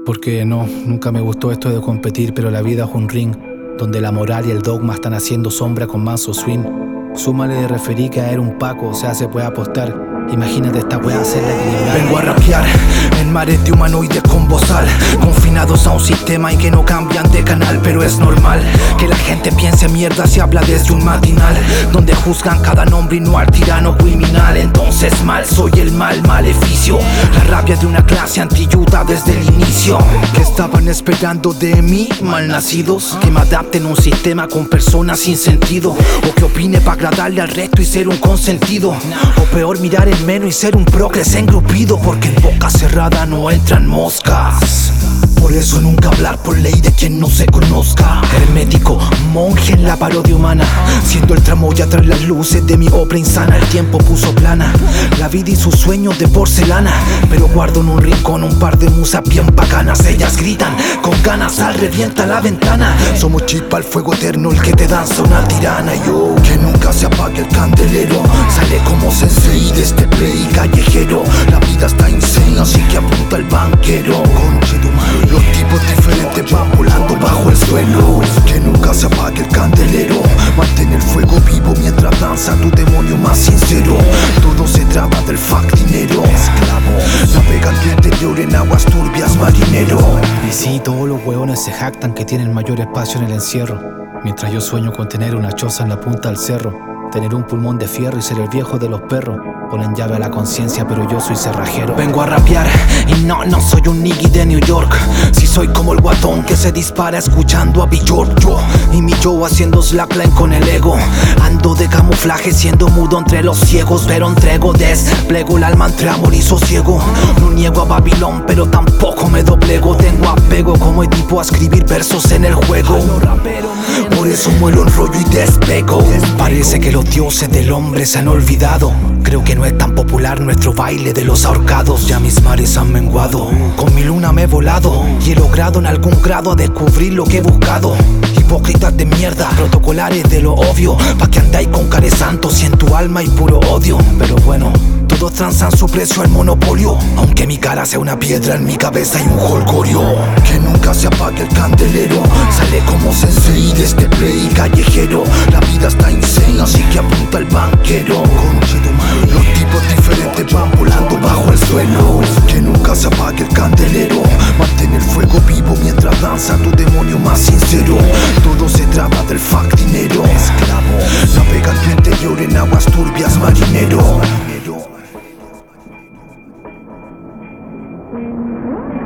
Porque no, nunca me gustó esto de competir, pero la vida es un ring donde la moral y el dogma están haciendo sombra con manso swing. Súmale de referí que era un Paco, o sea, se puede apostar. Imagínate esta weá hacerla equilibrar. Vengo a rapear en mares de humanoides con bozal, confinados a un sistema y que no cambian de canal. Pero es normal que la gente piense mierda si habla desde un matinal donde juzgan cada nombre y no al tirano criminal. Entonces mal, soy el mal maleficio, la rabia de una clase antiyuda desde el inicio. Que estaban esperando de mí, malnacidos, que me adapten a un sistema con personas sin sentido, o que opine para agradarle al resto y ser un consentido, o peor mirar en menos y ser un progres engrupido, porque en boca cerrada no entran moscas. Por eso nunca hablar por ley de quien no se conozca. Hermético, monje en la parodia humana, siendo el tramoya tras las luces de mi obra insana. El tiempo puso plana la vida y sus sueños de porcelana, pero guardo en un rincón un par de musas bien bacanas. Ellas gritan con ganas al revienta la ventana. Somos chispa al fuego eterno, el que te danza una tirana. Yo, que nunca se apague el candelero, sale como sensei de este play callejero. La vida está insane, así que apunta el banquero. Conche tu madre, los tipos diferentes van volando bajo el suelo. Que nunca se apague el candelero, mantén el fuego vivo mientras danza tu demonio más sincero. Todo se trata del fact dinero. Esclavo, navega en tu interior en aguas turbias, marinero. Y sí, todos los hueones se jactan que tienen mayor espacio en el encierro, mientras yo sueño con tener una choza en la punta del cerro, tener un pulmón de fierro y ser el viejo de los perros. Ponen llave a la conciencia, pero yo soy cerrajero. Vengo a rapear y no soy un nigga de New York. Si soy como el guatón que se dispara escuchando a Bjork. Yo y mi yo haciendo slackline con el ego. Ando de camuflaje siendo mudo entre los ciegos, pero entrego, desplego el alma entre amor y sosiego. No niego a Babilón, pero tampoco me doblego. Tengo apego como Edipo a escribir versos en el juego. Por eso muelo en rollo y despego. Parece que los dioses del hombre se han olvidado. Creo que no es tan popular nuestro baile de los ahorcados. Ya mis mares han menguado, con mi luna me he volado y he logrado en algún grado a descubrir lo que he buscado. Hipócritas de mierda, protocolares de lo obvio, pa' que andáis con cares santos y en tu alma hay puro odio. Pero bueno, todos transan su precio al monopolio, aunque mi cara sea una piedra, en mi cabeza hay un jolgorio. Que nunca se apague el candelero, sale como sensei de este play callejero. La vida está insane, así que apunta el banquero. Conche tu madre, los tipos diferentes van volando bajo el suelo. Que nunca se apague el candelero, mantén el fuego vivo mientras danza tu demonio más sincero. Todo se trata del fact dinero. Esclavo, navega en tu interior en aguas turbias, marinero.